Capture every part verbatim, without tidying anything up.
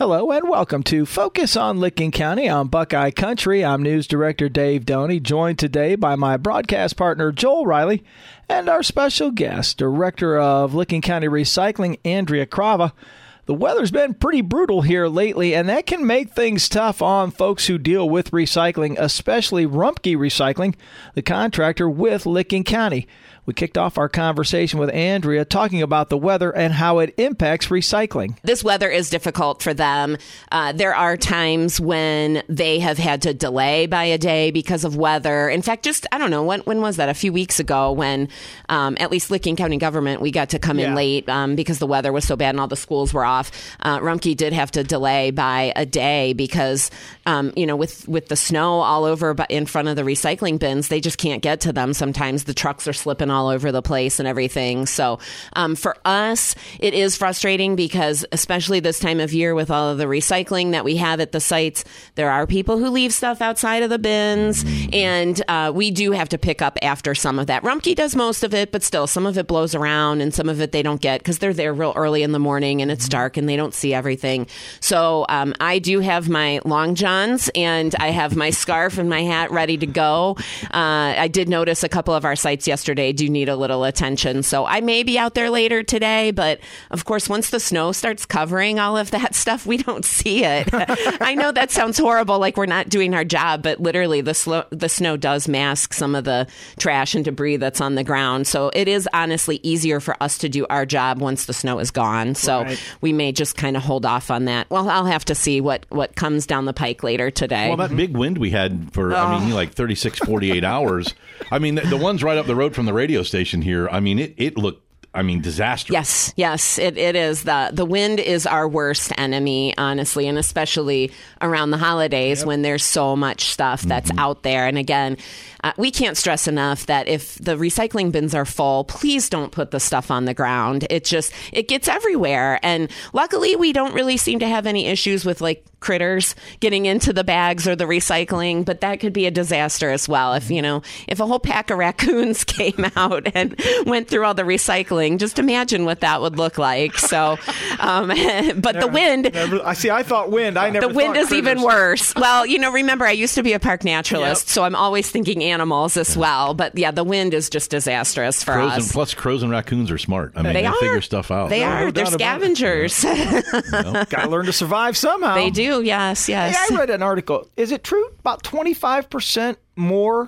Hello and welcome to Focus on Licking County on Buckeye Country. I'm News Director Dave Doney, joined today by my broadcast partner Joel Riley and our special guest, Director of Licking County Recycling, Andrea Crava. The weather's been pretty brutal here lately, and that can make things tough on folks who deal with recycling, especially Rumpke Recycling, the contractor with Licking County. We kicked off our conversation with Andrea talking about the weather and how it impacts recycling. This weather is difficult for them. Uh, there are times when they have had to delay by a day because of weather. In fact, just, I don't know, when, when was that? A few weeks ago when um, at least Licking County government, we got to come yeah. in late um, because the weather was so bad and all the schools were off. Uh, Rumpke did have to delay by a day because, um, you know, with, with the snow all over in front of the recycling bins, they just can't get to them. Sometimes the trucks are slipping all over the place and everything. So um, for us, it is frustrating because especially this time of year with all of the recycling that we have at the sites, there are people who leave stuff outside of the bins, and uh, we do have to pick up after some of that. Rumpke does most of it, but still some of it blows around and some of it they don't get because they're there real early in the morning and it's dark and they don't see everything. So um, I do have my long johns and I have my scarf and my hat ready to go. Uh, I did notice a couple of our sites yesterday do need a little attention. So I may be out there later today, but of course, once the snow starts covering all of that stuff, we don't see it. I know that sounds horrible, like we're not doing our job, but literally the, sl- the snow does mask some of the trash and debris that's on the ground. So it is honestly easier for us to do our job once the snow is gone. So right. we may just kind of hold off on that. Well, I'll have to see what, what comes down the pike later today. Well, that big wind we had for, oh. I mean, like thirty-six, forty-eight hours. I mean, the, the ones right up the road from the radio station here, I mean, it, it looked, I mean, disastrous. Yes, yes, it, it is. The the wind is our worst enemy, honestly, and especially around the holidays yep. when there's so much stuff that's mm-hmm. out there. And again, uh, we can't stress enough that if the recycling bins are full, please don't put the stuff on the ground. It just, it gets everywhere. And luckily, we don't really seem to have any issues with like critters getting into the bags or the recycling, but that could be a disaster as well. If, you know, if a whole pack of raccoons came out and went through all the recycling, just imagine what that would look like. So, um, but never, the wind, never, I see, I thought wind. I never The wind thought is critters. Even worse. Well, you know, remember I used to be a park naturalist, yep. so I'm always thinking animals as well. But yeah, the wind is just disastrous for crows us. And, plus, crows and raccoons are smart. I mean, they, they are. figure stuff out. They no, are. No They're scavengers. You know, got to learn to survive somehow. They do. Yes. Yes. Hey, I read an article. Is it true? About twenty-five percent more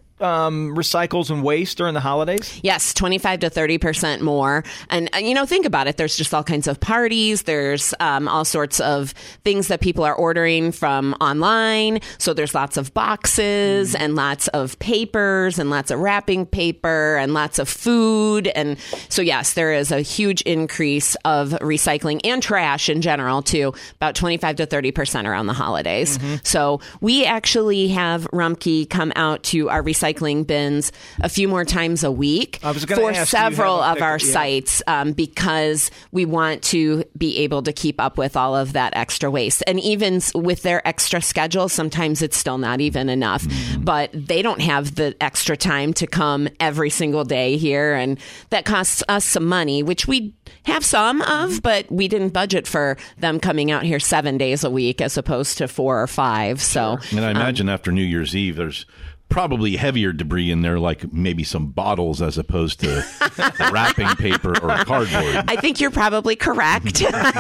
Um, recycles and waste during the holidays? Yes, twenty-five to thirty percent more. And, uh, you know, think about it. There's just all kinds of parties. There's um, all sorts of things that people are ordering from online. So there's lots of boxes mm. and lots of papers and lots of wrapping paper and lots of food. And so, yes, there is a huge increase of recycling and trash in general, too, about twenty-five to thirty percent around the holidays. Mm-hmm. So we actually have Rumpke come out to our recycling bins a few more times a week for ask, several of pick, our yeah. sites um, because we want to be able to keep up with all of that extra waste. And even with their extra schedule, sometimes it's still not even enough. But they don't have the extra time to come every single day here. And that costs us some money, which we have some of, but we didn't budget for them coming out here seven days a week as opposed to four or five. So, sure. And I imagine um, after New Year's Eve, there's probably heavier debris in there, like maybe some bottles as opposed to wrapping paper or cardboard. I think you're probably correct.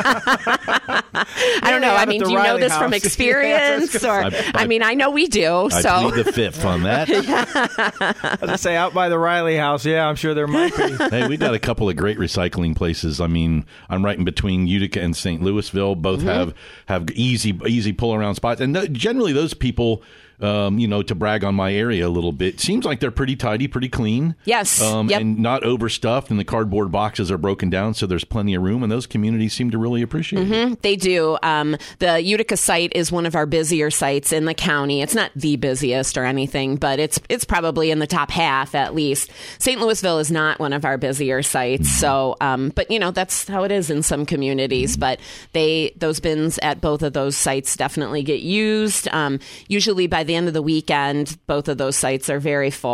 I don't know. I mean, do you know this from experience? Yeah, or I, I, I mean, I know we do. I so plead the fifth on that. As I say, out by the Riley house, yeah, I'm sure there might be. Hey, we got a couple of great recycling places. I mean, I'm right in between Utica and Saint Louisville. Both mm-hmm. have have easy easy pull around spots, and th- generally those people. Um, you know, to brag on my area a little bit, seems like they're pretty tidy, pretty clean. Yes. Um, yep. And not overstuffed, and the cardboard boxes are broken down, so there's plenty of room, and those communities seem to really appreciate mm-hmm. it. They do. Um, the Utica site is one of our busier sites in the county. It's not the busiest or anything, but it's it's probably in the top half at least. Saint Louisville is not one of our busier sites, mm-hmm. so um, but you know that's how it is in some communities. Mm-hmm. But they those bins at both of those sites definitely get used. Um, usually by the end of the weekend, both of those sites are very full.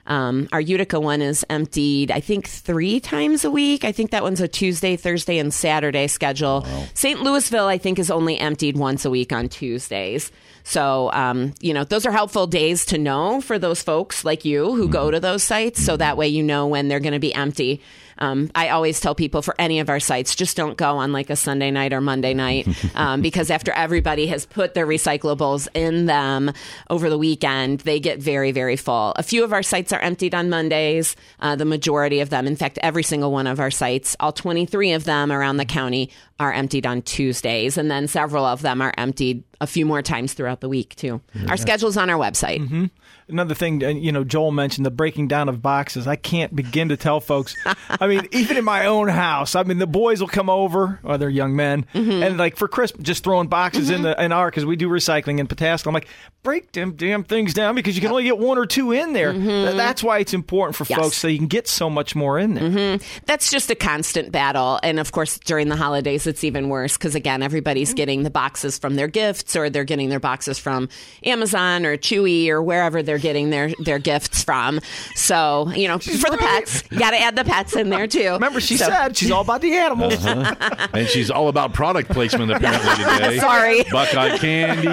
Um, our Utica one is emptied, I think, three times a week. I think that one's a Tuesday, Thursday, and Saturday schedule. Wow. Saint Louisville, I think, is only emptied once a week on Tuesdays. So, um, you know, those are helpful days to know for those folks like you who mm-hmm. go to those sites. So that way you know when they're going to be empty. Um, I always tell people for any of our sites, just don't go on like a Sunday night or Monday night um, because after everybody has put their recyclables in them over the weekend, they get very, very full. A few of our sites are emptied on Mondays, uh, the majority of them. In fact, every single one of our sites, all twenty-three of them around the county, are emptied on Tuesdays. And then several of them are emptied a few more times throughout the week, too. Yeah. Our schedule's on our website. Mm-hmm. Another thing, you know, Joel mentioned the breaking down of boxes. I can't begin to tell folks. I mean, even in my own house, I mean, the boys will come over, or they're young men, mm-hmm. and like for Christmas, just throwing boxes mm-hmm. in the in our, because we do recycling in Pataskala. I'm like, break them damn things down because you can only get one or two in there. Mm-hmm. That's why it's important for yes. folks so you can get so much more in there. Mm-hmm. That's just a constant battle. And of course, during the holidays, it's even worse because, again, everybody's getting the boxes from their gifts, or they're getting their boxes from Amazon or Chewy or wherever they're getting their, their gifts from. So, you know, she's for right. the pets, you got to add the pets in there too. Remember, she so. said she's all about the animals. Uh-huh. And she's all about product placement apparently today. Sorry. Buckeye Candy,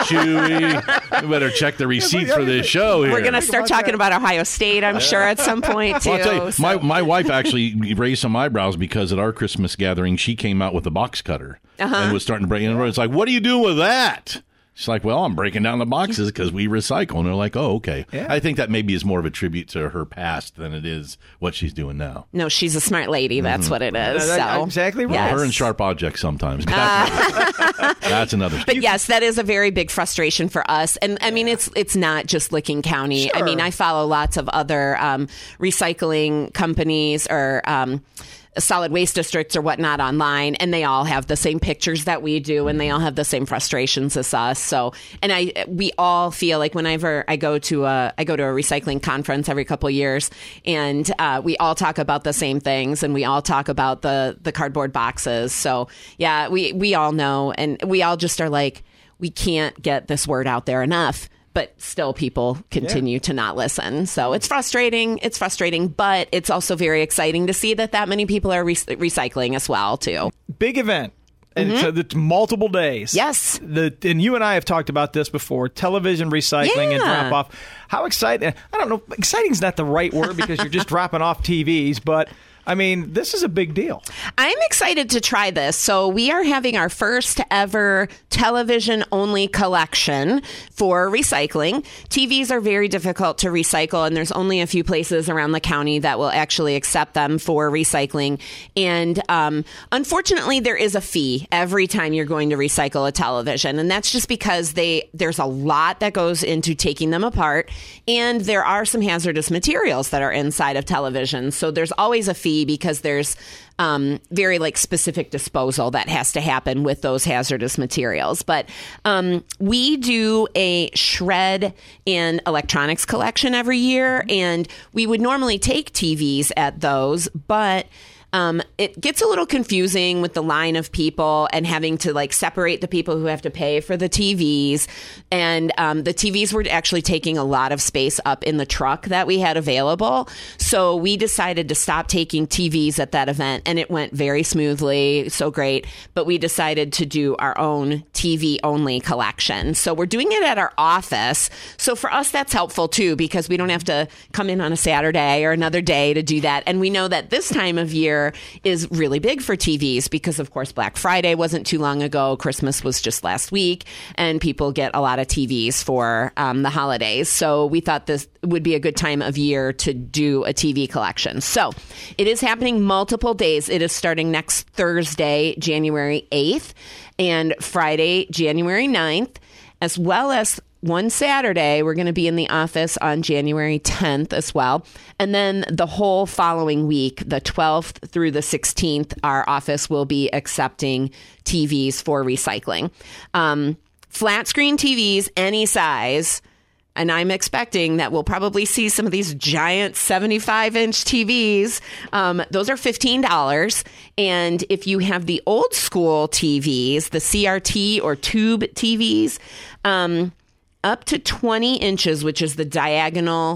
Chewy. You better check the receipt for this show here. We're going to start talking about Ohio State, I'm sure, at some point, too. Well, I'll tell you, so. my, my wife actually raised some eyebrows because at our Christmas gathering, she came out with a box cutter uh-huh. and was starting to break it. It's like, what are you doing with that? She's like, well, I'm breaking down the boxes because we recycle. And they're like, oh, okay. Yeah. I think that maybe is more of a tribute to her past than it is what she's doing now. No, she's a smart lady. That's mm-hmm. what it is. Uh, so. Exactly right. Yes. Her and sharp objects sometimes. That's, uh, that's another story. But yes, that is a very big frustration for us. And I mean, it's it's not just Licking County. Sure. I mean, I follow lots of other um, recycling companies or um solid waste districts or whatnot online, and they all have the same pictures that we do, and they all have the same frustrations as us. So, and I, we all feel like whenever I go to a, I go to a recycling conference every couple of years, and uh, we all talk about the same things, and we all talk about the the cardboard boxes. So, yeah, we we all know, and we all just are like, we can't get this word out there enough. But still people continue yeah. to not listen. So it's frustrating. It's frustrating, but it's also very exciting to see that that many people are re- recycling as well, too. Big event. And mm-hmm. so it's multiple days. Yes. The, and you and I have talked about this before, television recycling yeah. and drop-off. How exciting. I don't know. Exciting is not the right word because you're just dropping off T Vs, but I mean, this is a big deal. I'm excited to try this. So we are having our first ever television-only collection for recycling. T Vs are very difficult to recycle, and there's only a few places around the county that will actually accept them for recycling. And um, unfortunately, there is a fee every time you're going to recycle a television, and that's just because they there's a lot that goes into taking them apart, and there are some hazardous materials that are inside of televisions. So there's always a fee because there's um, very like specific disposal that has to happen with those hazardous materials. But um, we do a shred and electronics collection every year, and we would normally take T Vs at those, but Um, it gets a little confusing with the line of people and having to like separate the people who have to pay for the T Vs. And um, the T Vs were actually taking a lot of space up in the truck that we had available. So we decided to stop taking T Vs at that event, and it went very smoothly, so great. But we decided to do our own T V only collection. So we're doing it at our office. So for us, that's helpful too, because we don't have to come in on a Saturday or another day to do that. And we know that this time of year is really big for T Vs because, of course, Black Friday wasn't too long ago. Christmas was just last week, and people get a lot of T Vs for um, the holidays. So we thought this would be a good time of year to do a T V collection. So it is happening multiple days. It is starting next Thursday, January eighth, and Friday, January ninth, as well as one Saturday. We're going to be in the office on January tenth as well. And then the whole following week, the twelfth through the sixteenth, our office will be accepting T Vs for recycling. Um, flat screen T Vs, any size. And I'm expecting that we'll probably see some of these giant seventy-five inch T Vs. Um, those are fifteen dollars. And if you have the old school T Vs, the C R T or tube T Vs, um, up to twenty inches, which is the diagonal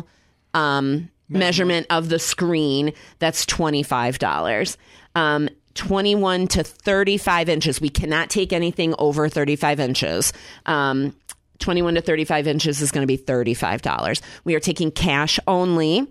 um, measurement of the screen, that's twenty-five dollars. Um, twenty-one to thirty-five inches. We cannot take anything over thirty-five inches. Um, twenty-one to thirty-five inches is going to be thirty-five dollars. We are taking cash only.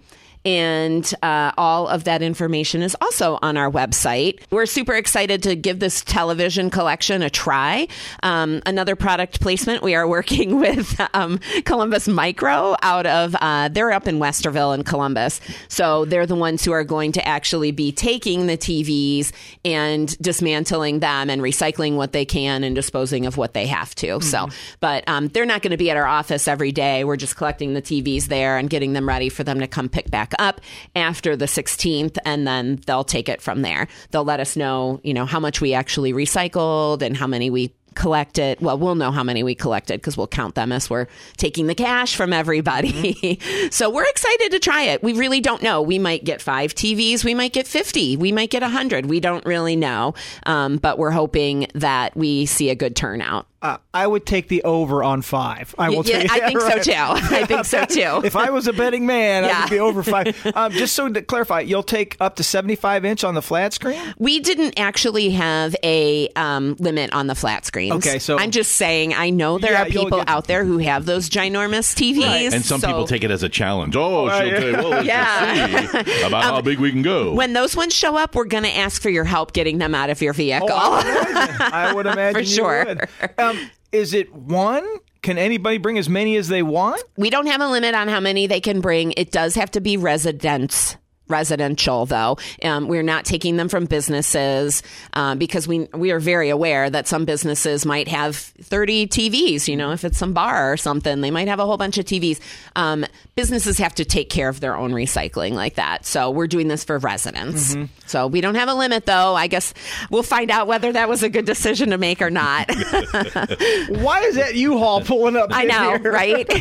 And uh, all of that information is also on our website. We're super excited to give this television collection a try. Um, another product placement, we are working with um, Columbus Micro out of, uh, they're up in Westerville in Columbus. So they're the ones who are going to actually be taking the T Vs and dismantling them and recycling what they can and disposing of what they have to. Mm-hmm. So, but um, they're not going to be at our office every day. We're just collecting the T Vs there and getting them ready for them to come pick back up after the sixteenth, and then they'll take it from there. They'll let us know, you know, how much we actually recycled and how many we collected. Well, we'll know how many we collected because we'll count them as we're taking the cash from everybody. Mm-hmm. So we're excited to try it. We really don't know. We might get five T Vs. We might get fifty. We might get one hundred. We don't really know. Um, but we're hoping that we see a good turnout. Uh, I would take the over on five. I will yeah, take. I think right. so too. I think so too. If I was a betting man, yeah. I would be over five. Um, just so to clarify, you'll take up to seventy-five inch on the flat screen? We didn't actually have a um, limit on the flat screens. Okay, so I'm just saying I know there yeah, are people get... out there who have those ginormous T Vs. Right. And some so... people take it as a challenge. Oh, she'll yeah. take, well, let's yeah. see about um, how big we can go. When those ones show up, we're going to ask for your help getting them out of your vehicle. Oh, I would imagine, I would imagine for sure. You would. Um, Is it one? Can anybody bring as many as they want? We don't have a limit on how many they can bring. It does have to be residents. Residential, though. Um, we're not taking them from businesses uh, because we we are very aware that some businesses might have thirty T Vs. You know, if it's some bar or something, they might have a whole bunch of T Vs. Um, businesses have to take care of their own recycling like that. So we're doing this for residents. Mm-hmm. So we don't have a limit, though. I guess we'll find out whether that was a good decision to make or not. Why is that U-Haul pulling up? I know, here?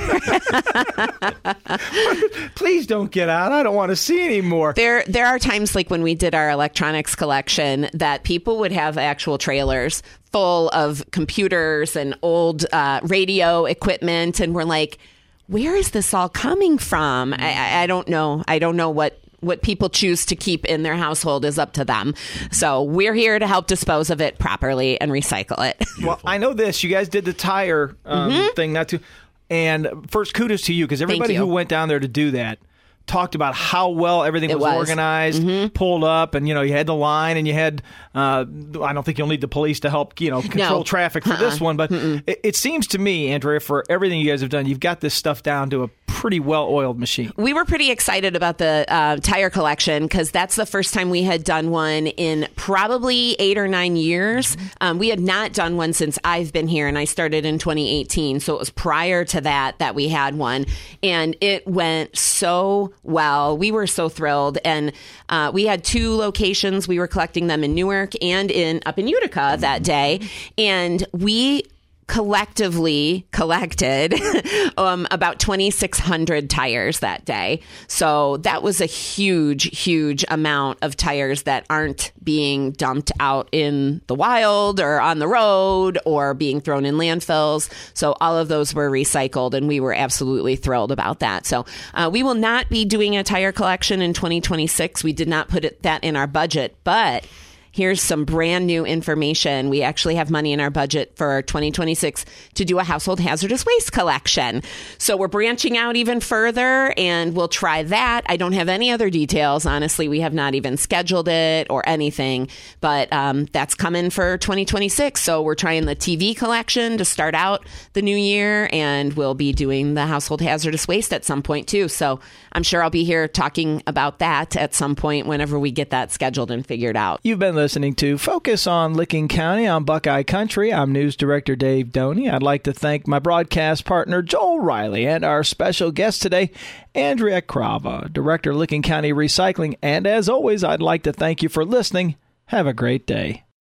Right? Please don't get out. I don't want to see anymore. There, there are times like when we did our electronics collection that people would have actual trailers full of computers and old uh, radio equipment, and we're like, "Where is this all coming from?" I, I don't know. I don't know what. What people choose to keep in their household is up to them. So we're here to help dispose of it properly and recycle it. Well, I know this. You guys did the tire um, mm-hmm. thing, not too. And first, kudos to you because everybody you. who went down there to do that talked about how well everything was, was. organized, mm-hmm. pulled up, and you know you had the line, and you had. Uh, I don't think you'll need the police to help you know control no. traffic for uh-uh. this one, but it, it seems to me, Andrea, for everything you guys have done, you've got this stuff down to a pretty well-oiled machine. We were pretty excited about the uh, tire collection because that's the first time we had done one in probably eight or nine years. Mm-hmm. Um, we had not done one since I've been here, and I started in twenty eighteen, so it was prior to that that we had one, and it went so well. We were so thrilled, and uh, we had two locations. We were collecting them in Newark and in up in Utica that day, and we collectively collected um, about twenty-six hundred tires that day. So that was a huge, huge amount of tires that aren't being dumped out in the wild or on the road or being thrown in landfills. So all of those were recycled, and we were absolutely thrilled about that. So uh, we will not be doing a tire collection in twenty twenty-six. We did not put it, that in our budget, but here's some brand new information. We actually have money in our budget for twenty twenty-six to do a household hazardous waste collection. So we're branching out even further, and we'll try that. I don't have any other details. Honestly, we have not even scheduled it or anything, but um, that's coming for twenty twenty-six. So we're trying the T V collection to start out the new year, and we'll be doing the household hazardous waste at some point too. So I'm sure I'll be here talking about that at some point whenever we get that scheduled and figured out. You've been listening to Focus on Licking County on Buckeye Country. I'm News Director Dave Doney. I'd like to thank my broadcast partner, Joel Riley, and our special guest today, Andrea Crava, Director, Licking County Recycling. And as always, I'd like to thank you for listening. Have a great day.